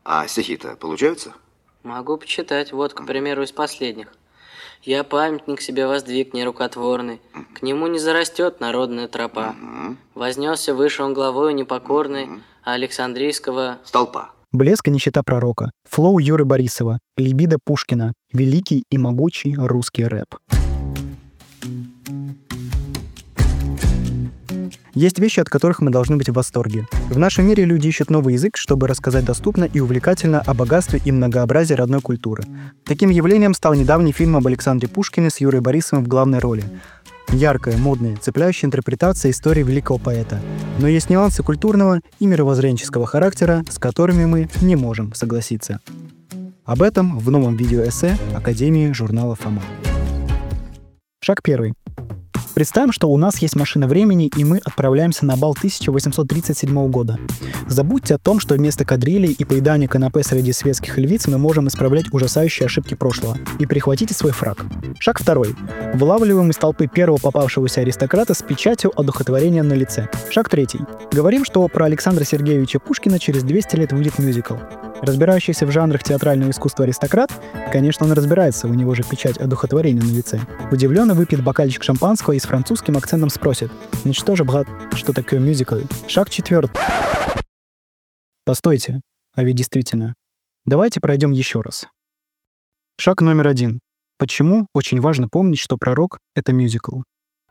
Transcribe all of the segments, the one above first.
А стихи-то получаются? Могу почитать. Вот, к примеру, из последних. «Я памятник себе воздвиг нерукотворный, к нему не зарастет народная тропа. Вознесся выше он главою непокорной, а Александрийского Столпа». Блеск и нищета пророка, флоу Юры Борисова, либидо Пушкина, великий и могучий русский рэп. Есть вещи, от которых мы должны быть в восторге. В нашем мире люди ищут новый язык, чтобы рассказать доступно и увлекательно о богатстве и многообразии родной культуры. Таким явлением стал недавний фильм об Александре Пушкине с Юрой Борисовым в главной роли. Яркая, модная, цепляющая интерпретация истории великого поэта. Но есть нюансы культурного и мировоззренческого характера, с которыми мы не можем согласиться. Об этом в новом видеоэссе Академии журнала «Фома». Шаг первый. Представим, что у нас есть машина времени, и мы отправляемся на бал 1837 года. Забудьте о том, что вместо кадрилей и поедания канапе среди светских львиц мы можем исправлять ужасающие ошибки прошлого. И прихватите свой фрак. Шаг второй. Вылавливаем из толпы первого попавшегося аристократа с печатью одухотворения на лице. Шаг третий. Говорим, что про Александра Сергеевича Пушкина через 200 лет выйдет мюзикл. Разбирающийся в жанрах театрального искусства аристократ, конечно, он разбирается, у него же печать одухотворения на лице, удивленно выпьет бокальчик шампанского и с французским акцентом спросит: «Ну что же, брат, что такое мюзикл?» Шаг четвертый. Постойте, а ведь действительно. Давайте пройдем еще раз. Шаг номер 1. Почему очень важно помнить, что «Пророк» — это мюзикл?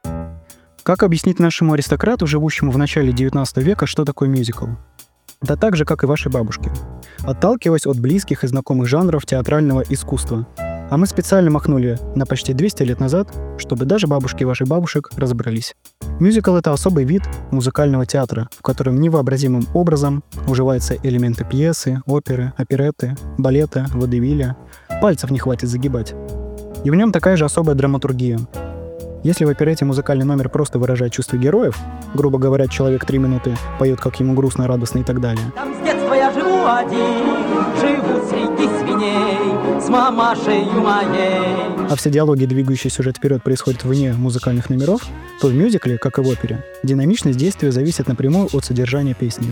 Как объяснить нашему аристократу, живущему в начале 19 века, что такое мюзикл? Да так же, как и вашей бабушке. Отталкиваясь от близких и знакомых жанров театрального искусства. А мы специально махнули на почти 200 лет назад, чтобы даже бабушки ваших бабушек разобрались. Мюзикл — это особый вид музыкального театра, в котором невообразимым образом уживаются элементы пьесы, оперы, оперетты, балета, водевиля. Пальцев не хватит загибать. И в нем такая же особая драматургия. Если в оперете музыкальный номер просто выражает чувства героев, грубо говоря, человек 3 минуты поет, как ему грустно, радостно и так далее. Там с детства я живу один, живу среди свиней, с мамашей моей. А все диалоги, двигающие сюжет вперед, происходят вне музыкальных номеров, то в мюзикле, как и в опере, динамичность действия зависит напрямую от содержания песни.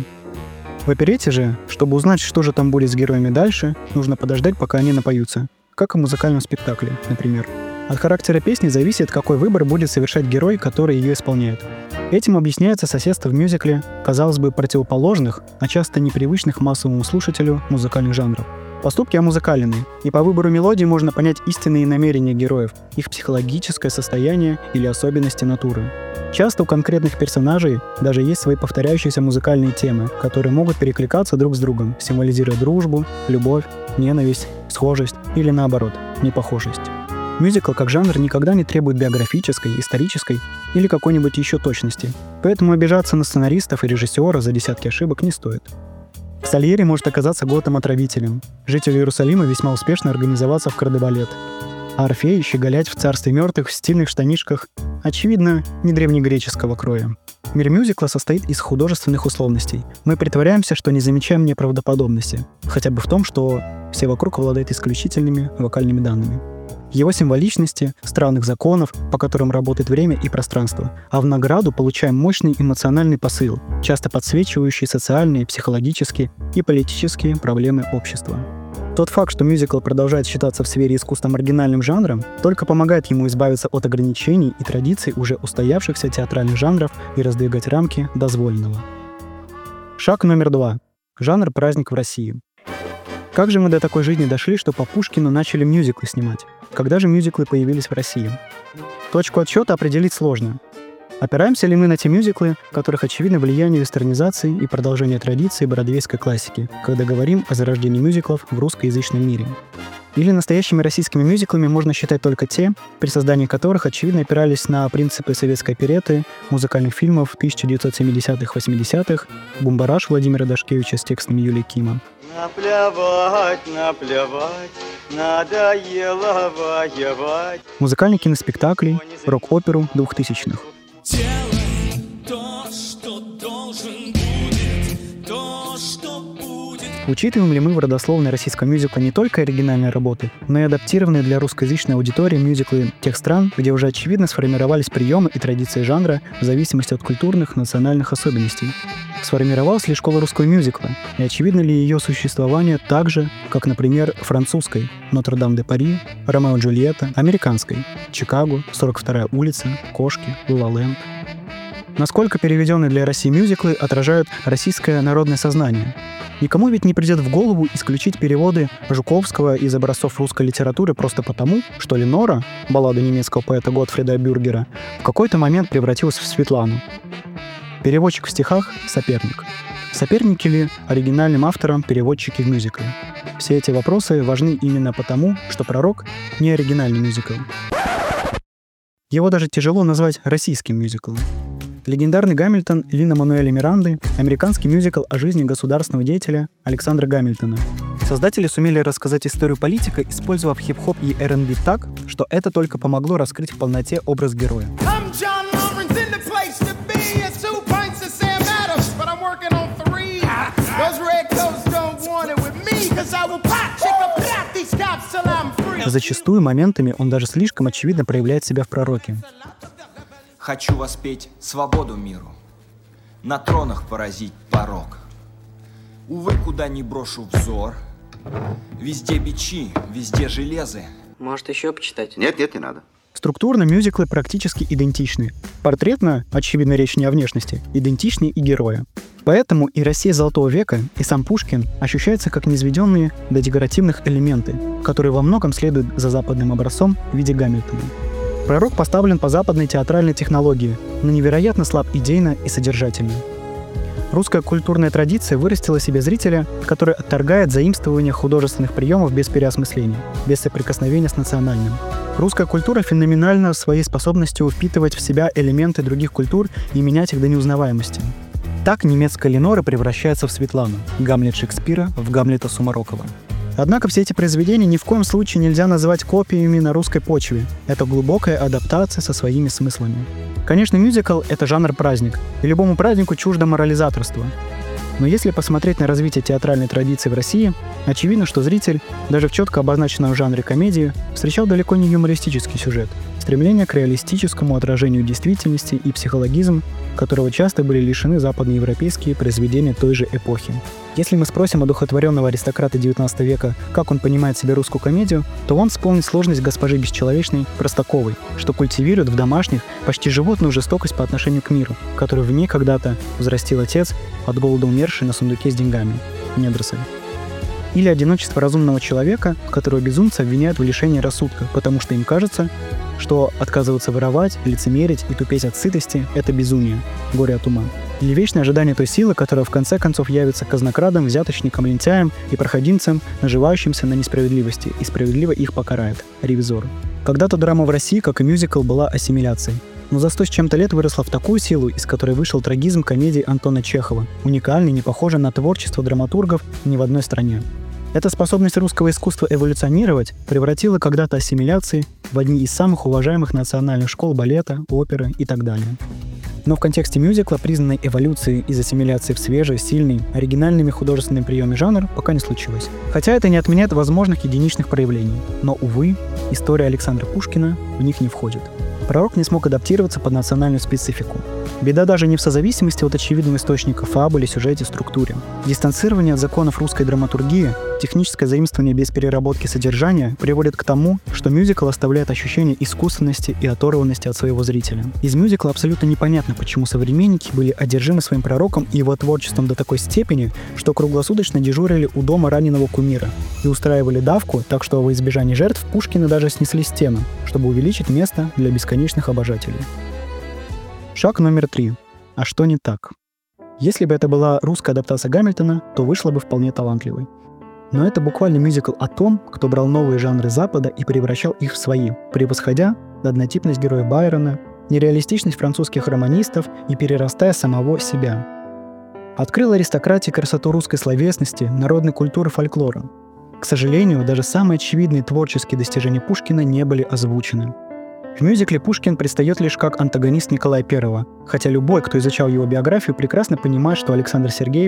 В оперете же, чтобы узнать, что же там будет с героями дальше, нужно подождать, пока они напоются, как и в музыкальном спектакле, например. От характера песни зависит, какой выбор будет совершать герой, который ее исполняет. Этим объясняется соседство в мюзикле, казалось бы, противоположных, а часто непривычных массовому слушателю музыкальных жанров. Поступки омузыкалены, и по выбору мелодии можно понять истинные намерения героев, их психологическое состояние или особенности натуры. Часто у конкретных персонажей даже есть свои повторяющиеся музыкальные темы, которые могут перекликаться друг с другом, символизируя дружбу, любовь, ненависть, схожесть или наоборот, непохожесть. Мюзикл как жанр никогда не требует биографической, исторической или какой-нибудь еще точности, поэтому обижаться на сценаристов и режиссера за десятки ошибок не стоит. Сальери может оказаться Готом-отравителем, житель Иерусалима весьма успешно организоваться в кардебалет, а Орфей щеголять в царстве мертвых в стильных штанишках, очевидно, не древнегреческого кроя. Мир мюзикла состоит из художественных условностей. Мы притворяемся, что не замечаем неправдоподобности, хотя бы в том, что все вокруг обладают исключительными вокальными данными. Его символичности, странных законов, по которым работает время и пространство, а в награду получаем мощный эмоциональный посыл, часто подсвечивающий социальные, психологические и политические проблемы общества. Тот факт, что мюзикл продолжает считаться в сфере искусства маргинальным жанром, только помогает ему избавиться от ограничений и традиций уже устоявшихся театральных жанров и раздвигать рамки дозволенного. Шаг номер 2. Жанр «Праздник в России». Как же мы до такой жизни дошли, что по Пушкину начали мюзиклы снимать? Когда же мюзиклы появились в России? Точку отсчета определить сложно. Опираемся ли мы на те мюзиклы, в которых очевидно влияние вестернизации и продолжение традиции бродвейской классики, когда говорим о зарождении мюзиклов в русскоязычном мире? Или настоящими российскими мюзиклами можно считать только те, при создании которых очевидно опирались на принципы советской оперетты, музыкальных фильмов 1970-80-х, «Бумбараш» Владимира Дашкевича с текстами Юлии Кима. Наплевать, надоело воевать. Музыкальные киноспектакли, рок-оперу 2000-х. Делай то, что должен будет, то, что будет Учитываем ли мы в родословной российского мюзикла не только оригинальные работы, но и адаптированные для русскоязычной аудитории мюзиклы тех стран, где уже очевидно сформировались приемы и традиции жанра в зависимости от культурных, национальных особенностей? Сформировалась ли школа русского мюзикла? И очевидно ли ее существование так же, как, например, французской «Нотр-Дам-де-Пари», «Ромео и Джульетта», американской «Чикаго», «42-я улица», «Кошки», «Ла-Ла-Ленд»? Насколько переведенные для России мюзиклы отражают российское народное сознание? Никому ведь не придет в голову исключить переводы Жуковского из образцов русской литературы просто потому, что Ленора, баллада немецкого поэта Готфрида Бюргера, в какой-то момент превратилась в Светлану. Переводчик в стихах — соперник. Соперники ли оригинальным авторам переводчики в мюзикле? Все эти вопросы важны именно потому, что «Пророк» — не оригинальный мюзикл. Его даже тяжело назвать российским мюзиклом. Легендарный «Гамильтон» Лин-Мануэля Миранды — американский мюзикл о жизни государственного деятеля Александра Гамильтона. Создатели сумели рассказать историю политика, использовав хип-хоп и R&B так, что это только помогло раскрыть в полноте образ героя. Зачастую моментами он даже слишком очевидно проявляет себя в «Пророке». Хочу воспеть свободу миру, на тронах поразить порог. Увы, куда ни брошу взор, везде бичи, везде железы. Может, еще почитать? Нет, не надо. Структурно мюзиклы практически идентичны. Портретно, очевидно, речь не о внешности, идентичны и героя. Поэтому и Россия Золотого века, и сам Пушкин ощущаются как низведенные до декоративных элементы, которые во многом следуют за западным образцом в виде Гамильтона. «Пророк» поставлен по западной театральной технологии, но невероятно слаб идейно и содержательно. Русская культурная традиция вырастила себе зрителя, который отторгает заимствование художественных приемов без переосмысления, без соприкосновения с национальным. Русская культура феноменальна своей способностью впитывать в себя элементы других культур и менять их до неузнаваемости. Так немецкая Ленора превращается в Светлану, Гамлет Шекспира в Гамлета Сумарокова. Однако все эти произведения ни в коем случае нельзя называть копиями на русской почве. Это глубокая адаптация со своими смыслами. Конечно, мюзикл — это жанр-праздник, и любому празднику чуждо морализаторство. Но если посмотреть на развитие театральной традиции в России, очевидно, что зритель, даже в четко обозначенном жанре комедии, встречал далеко не юмористический сюжет. Стремление к реалистическому отражению действительности и психологизм, которого часто были лишены западноевропейские произведения той же эпохи. Если мы спросим одухотворенного аристократа XIX века, как он понимает себе русскую комедию, то он вспомнит сложность госпожи Бесчеловечной Простаковой, что культивирует в домашних почти животную жестокость по отношению к миру, которую в ней когда-то взрастил отец, от голода умерший на сундуке с деньгами, недоросль. Или одиночество разумного человека, которого безумцы обвиняют в лишении рассудка, потому что им кажется, что отказываться воровать, лицемерить и тупеть от сытости — это безумие, горе от ума. Или вечное ожидание той силы, которая в конце концов явится казнокрадом, взяточником, лентяем и проходимцем, наживающимся на несправедливости, и справедливо их покарает, ревизору. Когда-то драма в России, как и мюзикл, была ассимиляцией. Но за 100 с чем-то лет выросла в такую силу, из которой вышел трагизм комедии Антона Чехова, уникальный, не похожий на творчество драматургов ни в одной стране. Эта способность русского искусства эволюционировать превратила когда-то ассимиляции в одни из самых уважаемых национальных школ балета, оперы и так далее. Но в контексте мюзикла признанной эволюции из ассимиляции в свежий, сильный, оригинальными художественными приемами жанр пока не случилось. Хотя это не отменяет возможных единичных проявлений. Но, увы, история Александра Пушкина в них не входит. «Пророк» не смог адаптироваться под национальную специфику. Беда даже не в созависимости от очевидного источника фабуле, сюжете, структуре. Дистанцирование от законов русской драматургии, техническое заимствование без переработки содержания приводит к тому, что мюзикл оставляет ощущение искусственности и оторванности от своего зрителя. Из мюзикла абсолютно непонятно, почему современники были одержимы своим пророком и его творчеством до такой степени, что круглосуточно дежурили у дома раненого кумира и устраивали давку, так что во избежание жертв Пушкина даже снесли стену, чтобы увеличить место для бесконечных обожателей. Шаг номер 3. А что не так? Если бы это была русская адаптация Гамильтона, то вышла бы вполне талантливой. Но это буквально мюзикл о том, кто брал новые жанры Запада и превращал их в свои, превосходя однотипность героя Байрона, нереалистичность французских романистов и перерастая самого себя. Открыл аристократии красоту русской словесности, народной культуры, фольклора. К сожалению, даже самые очевидные творческие достижения Пушкина не были озвучены. В мюзикле Пушкин предстает лишь как антагонист Николая I, хотя любой, кто изучал его биографию, прекрасно понимает, что Александр Сергеевич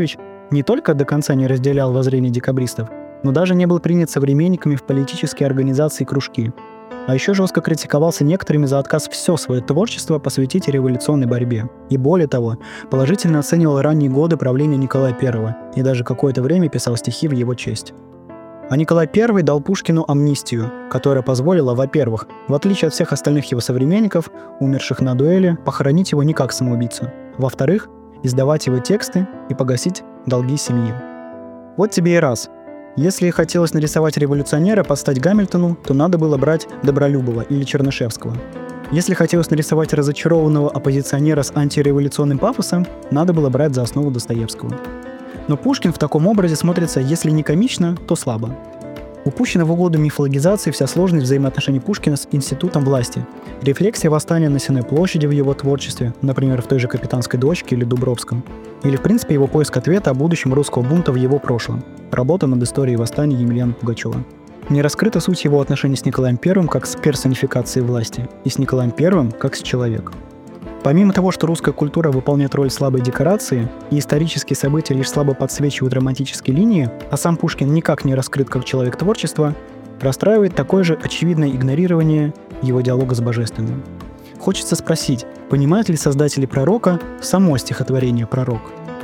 не только до конца не разделял воззрения декабристов, но даже не был принят современниками в политические организации и кружки. А еще жестко критиковался некоторыми за отказ все свое творчество посвятить революционной борьбе. И более того, положительно оценивал ранние годы правления Николая I и даже какое-то время писал стихи в его честь. А Николай I дал Пушкину амнистию, которая позволила, во-первых, в отличие от всех остальных его современников, умерших на дуэли, похоронить его не как самоубийцу, во-вторых, издавать его тексты и погасить долги семьи. Вот тебе и раз. Если хотелось нарисовать революционера под стать Гамильтону, то надо было брать Добролюбова или Чернышевского. Если хотелось нарисовать разочарованного оппозиционера с антиреволюционным пафосом, надо было брать за основу Достоевского. Но Пушкин в таком образе смотрится, если не комично, то слабо. Упущена в угоду мифологизации вся сложность взаимоотношений Пушкина с институтом власти, рефлексия восстания на Сенной площади в его творчестве, например, в той же «Капитанской дочке» или «Дубровском», или, в принципе, его поиск ответа о будущем русского бунта в его прошлом, работа над историей восстания Емельяна Пугачева. Не раскрыта суть его отношений с Николаем I как с персонификацией власти, и с Николаем I как с человеком. Помимо того, что русская культура выполняет роль слабой декорации, и исторические события лишь слабо подсвечивают романтические линии, а сам Пушкин никак не раскрыт как человек творчества, расстраивает такое же очевидное игнорирование его диалога с Божественным. Хочется спросить, понимают ли создатели «Пророка» само стихотворение «Пророк»?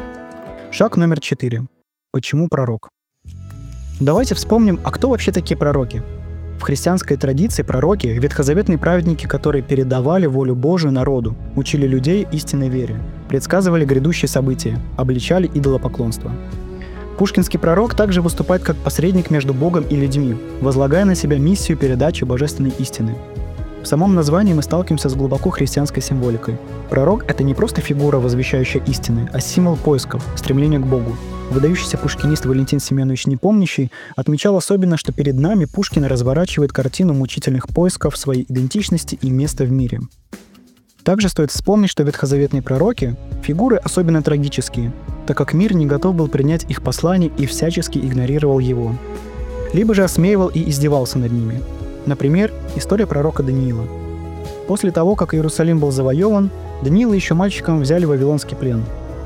Шаг номер 4. Почему пророк? Давайте вспомним, а кто вообще такие пророки? В христианской традиции пророки — ветхозаветные праведники, которые передавали волю Божию народу, учили людей истинной вере, предсказывали грядущие события, обличали идолопоклонство. Пушкинский пророк также выступает как посредник между Богом и людьми, возлагая на себя миссию передачи божественной истины. В самом названии мы сталкиваемся с глубоко христианской символикой. Пророк — это не просто фигура, возвещающая истины, а символ поисков, стремления к Богу. Выдающийся пушкинист Валентин Семенович Непомнящий отмечал особенно, что перед нами Пушкин разворачивает картину мучительных поисков своей идентичности и места в мире. Также стоит вспомнить, что ветхозаветные пророки — фигуры особенно трагические, так как мир не готов был принять их послание и всячески игнорировал его. Либо же осмеивал и издевался над ними. Например, история пророка Даниила. После того, как Иерусалим был завоеван, Даниила еще мальчиком взяли в вавилонский плен.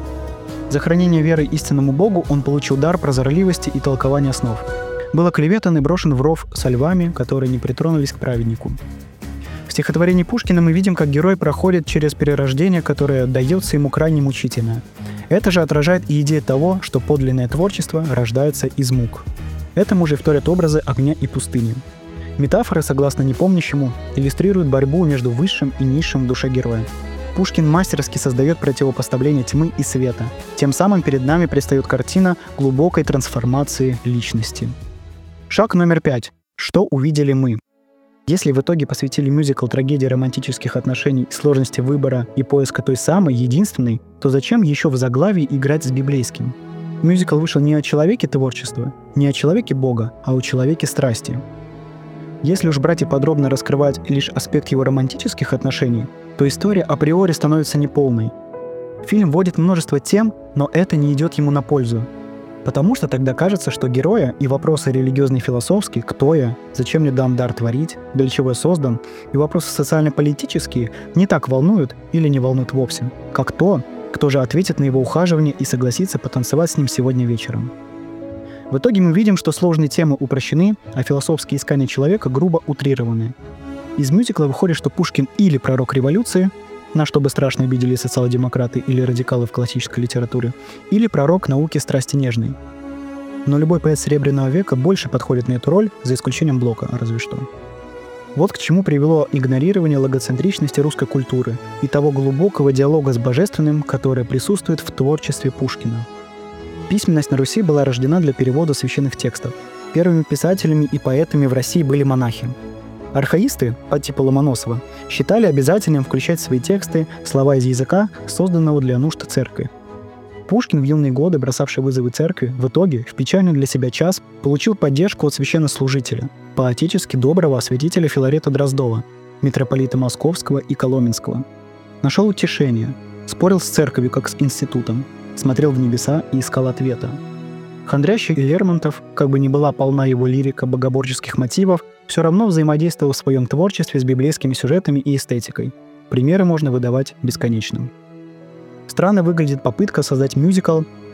За хранение веры истинному Богу он получил дар прозорливости и толкования снов. Был оклеветан и брошен в ров со львами, которые не притронулись к праведнику. В стихотворении Пушкина мы видим, как герой проходит через перерождение, которое дается ему крайне мучительно. Это же отражает и идею того, что подлинное творчество рождается из мук. Этому же вторят образы огня и пустыни. Метафоры, согласно Непомнящему, иллюстрируют борьбу между высшим и низшим в душе героя. Пушкин мастерски создает противопоставление тьмы и света. Тем самым перед нами предстает картина глубокой трансформации личности. Шаг номер 5. Что увидели мы? Если в итоге посвятили мюзикл трагедии романтических отношений, сложности выбора и поиска той самой, единственной, то зачем еще в заглавии играть с библейским? Мюзикл вышел не о человеке творчества, не о человеке Бога, а о человеке страсти. Если уж брать и подробно раскрывать лишь аспект его романтических отношений, то история априори становится неполной. Фильм вводит множество тем, но это не идет ему на пользу. Потому что тогда кажется, что героя и вопросы религиозно-философские «кто я?», «зачем мне дан дар творить?», «для чего я создан?» и вопросы социально-политические не так волнуют или не волнуют вовсе, как то, кто же ответит на его ухаживание и согласится потанцевать с ним сегодня вечером. В итоге мы видим, что сложные темы упрощены, а философские искания человека грубо утрированы. Из мюзикла выходит, что Пушкин или пророк революции, на что бы страшно обидели социал-демократы или радикалы в классической литературе, или пророк науки страсти нежной. Но любой поэт Серебряного века больше подходит на эту роль, за исключением Блока, разве что. Вот к чему привело игнорирование логоцентричности русской культуры и того глубокого диалога с Божественным, которое присутствует в творчестве Пушкина. Письменность на Руси была рождена для перевода священных текстов. Первыми писателями и поэтами в России были монахи. Архаисты, по типу Ломоносова, считали обязательным включать в свои тексты слова из языка, созданного для нужд церкви. Пушкин в юные годы, бросавший вызовы церкви, в итоге, в печальный для себя час, получил поддержку от священнослужителя, по-отечески доброго святителя Филарета Дроздова, митрополита Московского и Коломенского. Нашел утешение, спорил с церковью как с институтом, смотрел в небеса и искал ответа. Хандрящий Лермонтов, как бы ни была полна его лирика богоборческих мотивов, все равно взаимодействовал в своем творчестве с библейскими сюжетами и эстетикой. Примеры можно выдавать бесконечным. Странно выглядит попытка создать мюзикл,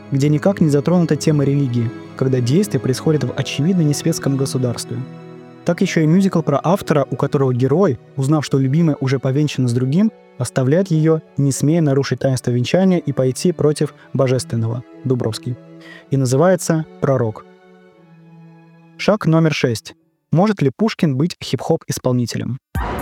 где никак не затронута тема религии, когда действие происходит в очевидно несветском государстве. Так еще и мюзикл про автора, у которого герой, узнав, что любимая уже повенчана с другим, оставляет ее, не смея нарушить таинство венчания и пойти против божественного, Дубровский. И называется «Пророк». Шаг номер 6. Может ли Пушкин быть хип-хоп-исполнителем?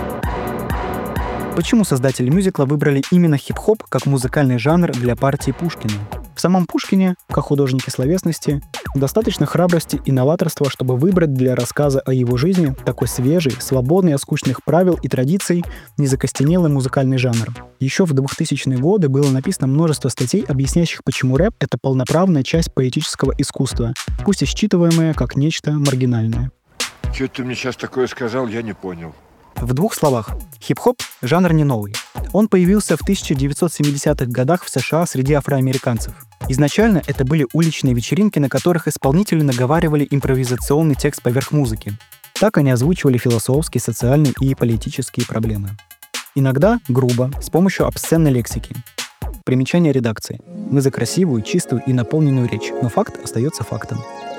Почему создатели мюзикла выбрали именно хип-хоп как музыкальный жанр для партии Пушкина? В самом Пушкине, как художнике словесности, достаточно храбрости и новаторства, чтобы выбрать для рассказа о его жизни такой свежий, свободный от скучных правил и традиций, незакостенелый музыкальный жанр. Еще в 2000-е годы было написано множество статей, объясняющих, почему рэп — это полноправная часть поэтического искусства, пусть и считываемая как нечто маргинальное. Что ты мне сейчас такое сказал, я не понял. В двух словах, хип-хоп — жанр не новый. Он появился в 1970-х годах в США среди афроамериканцев. Изначально это были уличные вечеринки, на которых исполнители наговаривали импровизационный текст поверх музыки. Так они озвучивали философские, социальные и политические проблемы. Иногда грубо, с помощью обсценной лексики. Примечание редакции. Мы за красивую, чистую и наполненную речь, но факт остается фактом.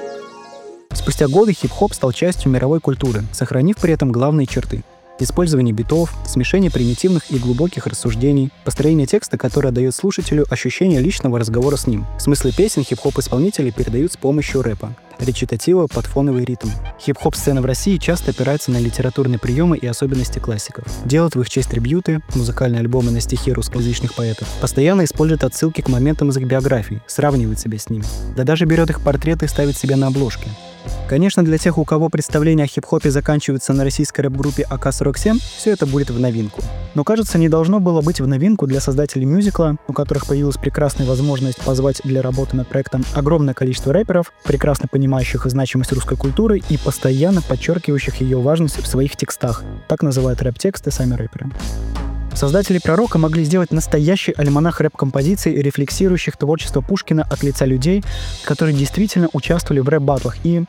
Спустя годы хип-хоп стал частью мировой культуры, сохранив при этом главные черты. Использование битов, смешение примитивных и глубоких рассуждений, построение текста, которое дает слушателю ощущение личного разговора с ним. Смыслы песен хип-хоп-исполнители передают с помощью рэпа, речитатива под фоновый ритм. Хип-хоп-сцена в России часто опирается на литературные приемы и особенности классиков. Делают в их честь трибьюты, музыкальные альбомы на стихи русскоязычных поэтов. Постоянно используют отсылки к моментам из их биографий, сравнивает себя с ними. Да даже берет их портреты и ставит себе на обложке. Конечно, для тех, у кого представления о хип-хопе заканчиваются на российской рэп-группе АК-47, все это будет в новинку. Но, кажется, не должно было быть в новинку для создателей мюзикла, у которых появилась прекрасная возможность позвать для работы над проектом огромное количество рэперов, прекрасно понимающих значимость русской культуры и постоянно подчеркивающих ее важность в своих текстах. Так называют рэп-тексты сами рэперы. Создатели «Пророка» могли сделать настоящий альманах рэп-композиций, рефлексирующих творчество Пушкина от лица людей, которые действительно участвовали в рэп-баттлах и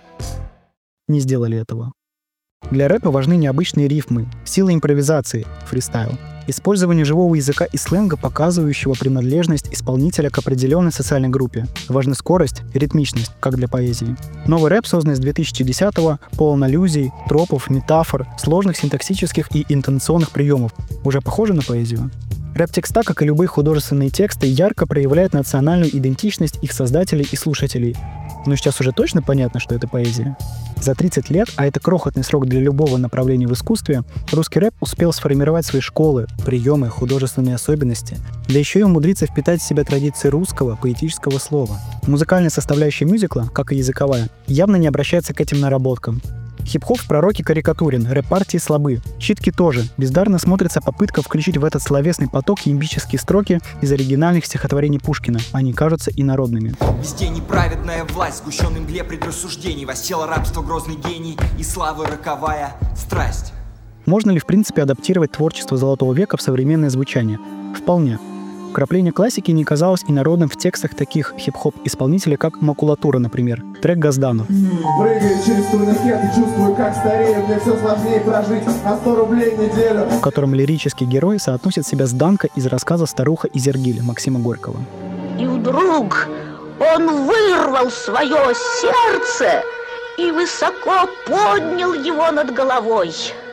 не сделали этого. Для рэпа важны необычные рифмы, сила импровизации, фристайл, использование живого языка и сленга, показывающего принадлежность исполнителя к определенной социальной группе. Важна скорость и ритмичность, как для поэзии. Новый рэп, созданный с 2010-го, полон аллюзий, тропов, метафор, сложных синтаксических и интонационных приемов. Уже похоже на поэзию? Рэп-текста, как и любые художественные тексты, ярко проявляют национальную идентичность их создателей и слушателей. Но сейчас уже точно понятно, что это поэзия. За 30 лет, а это крохотный срок для любого направления в искусстве, русский рэп успел сформировать свои школы, приемы, художественные особенности, да еще и умудриться впитать в себя традиции русского поэтического слова. Музыкальная составляющая мюзикла, как и языковая, явно не обращается к этим наработкам. Хип-хоп в «Пророке» карикатурен, рэп-партии слабы. Читки тоже. Бездарно смотрится попытка включить в этот словесный поток ямбические строки из оригинальных стихотворений Пушкина. Они кажутся инородными. Везде неправедная власть, сгущенной мгле предрассуждений, воссело рабство, грозный гений и славы роковая страсть. Можно ли в принципе адаптировать творчество Золотого века в современное звучание? Вполне. Вкрапление классики не казалось инородным в текстах таких хип-хоп-исполнителей, как «Макулатура», например, трек Газданов. Прыгаю через турникет и чувствую, как старею, мне все сложнее прожить, а 100 рублей в неделю. В котором лирический герой соотносит себя с Данко из рассказа «Старуха из Иргиля» Максима Горького. И вдруг он вырвал свое сердце и высоко поднял его над головой.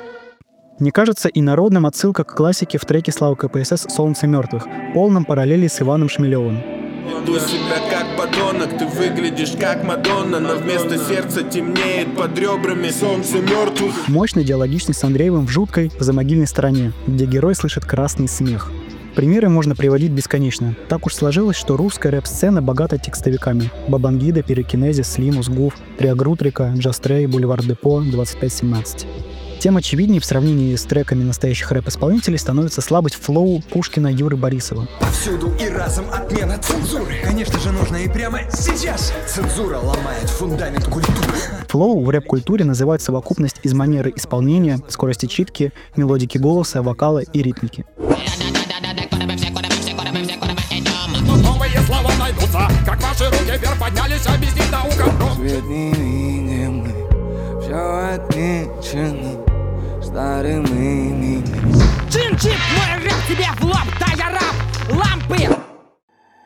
Не кажется инородным отсылка к классике в треке Славы КПСС «Солнце мертвых», полном параллели с Иваном Шмелевым. Веду себя как подонок, ты выглядишь как Мадонна, но вместо сердца темнеет под ребрами солнце мертвых. Мощная диалогичность с Андреевым в жуткой «Замогильной стороне», где герой слышит красный смех. Примеры можно приводить бесконечно. Так уж сложилось, что русская рэп-сцена богата текстовиками. Бабангида, Пирокинезис, Слимус, Гуф, Триагрутрика, Джастрей, Бульвар Депо, 2517. Тем очевиднее в сравнении с треками настоящих рэп-исполнителей становится слабость флоу Пушкина Юры Борисова. Повсюду и разом отмена цензуры. Конечно же, нужно и прямо сейчас. Цензура ломает фундамент культуры. Флоу в рэп-культуре называют совокупность из манеры исполнения, скорости читки, мелодики голоса, вокала и ритмики. Новые слова найдутся, как ваши руки вверх поднялись, а без них наука. Свет не видим мы, все отмечено старым именем. Чин-чип, мой рэп тебе в лоб, да я раб, лампы.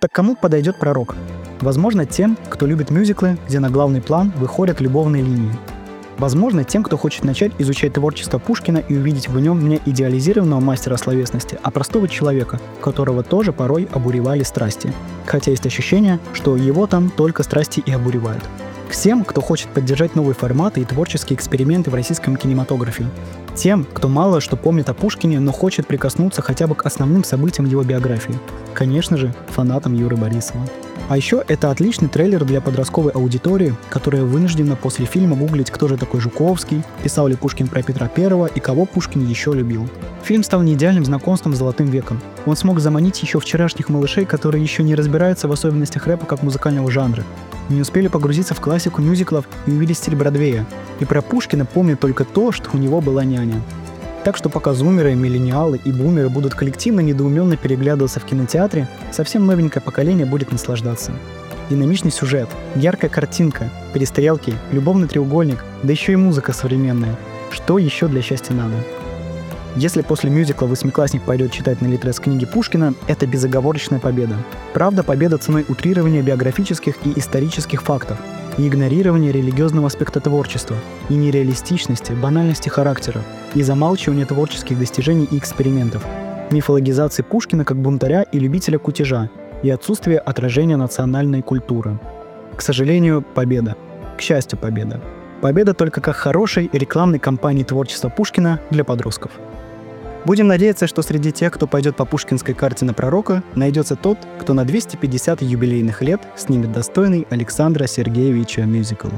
Так кому подойдет «Пророк»? Возможно, тем, кто любит мюзиклы, где на главный план выходят любовные линии. Возможно, тем, кто хочет начать изучать творчество Пушкина и увидеть в нем не идеализированного мастера словесности, а простого человека, которого тоже порой обуревали страсти. Хотя есть ощущение, что его там только страсти и обуревают. Всем, кто хочет поддержать новые форматы и творческие эксперименты в российском кинематографе. Тем, кто мало что помнит о Пушкине, но хочет прикоснуться хотя бы к основным событиям его биографии. Конечно же, фанатам Юры Борисова. А еще это отличный трейлер для подростковой аудитории, которая вынуждена после фильма гуглить, кто же такой Жуковский, писал ли Пушкин про Петра I и кого Пушкин еще любил. Фильм стал не идеальным знакомством с Золотым веком. Он смог заманить еще вчерашних малышей, которые еще не разбираются в особенностях рэпа как музыкального жанра. Не успели погрузиться в классику мюзиклов и увидеть стиль Бродвея. И про Пушкина помнят только то, что у него была няня. Так что пока зумеры, миллениалы и бумеры будут коллективно недоуменно переглядываться в кинотеатре, совсем новенькое поколение будет наслаждаться. Динамичный сюжет, яркая картинка, перестрелки, любовный треугольник, да еще и музыка современная. Что еще для счастья надо? Если после мюзикла восьмиклассник пойдет читать на литрес книги Пушкина, это безоговорочная победа. Правда, победа ценой утрирования биографических и исторических фактов, и игнорирования религиозного аспекта творчества, и нереалистичности, банальности характера, и замалчивания творческих достижений и экспериментов, мифологизации Пушкина как бунтаря и любителя кутежа, и отсутствия отражения национальной культуры. К сожалению, победа. К счастью, победа. Победа только как хорошей рекламной кампании творчества Пушкина для подростков. Будем надеяться, что среди тех, кто пойдет по пушкинской карте на «Пророка», найдется тот, кто на 250 юбилейных лет снимет достойный Александра Сергеевича мюзикл.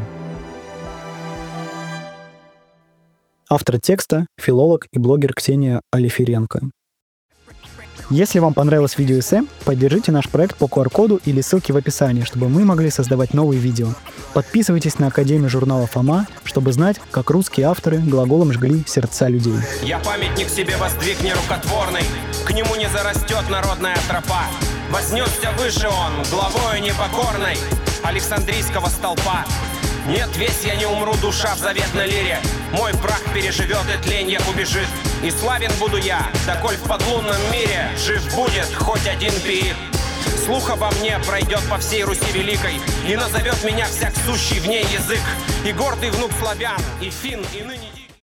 Автор текста — филолог и блогер Ксения Алиференко. Если вам понравилось видеоэссе, поддержите наш проект по QR-коду или ссылке в описании, чтобы мы могли создавать новые видео. Подписывайтесь на Академию журнала «Фома», чтобы знать, как русские авторы глаголом жгли сердца людей. Я памятник себе воздвиг нерукотворный, к нему не зарастет народная тропа. Вознесся выше он, главою непокорной Александрийского столпа. Нет, весь я не умру, душа в заветной лире. Мой прах переживет и тленье убежит. И славен буду я, доколь в подлунном мире жив будет хоть один пиит. Слух обо мне пройдет по всей Руси великой, и назовет меня всяк сущий в ней язык. И гордый внук славян, и фин, и ныне...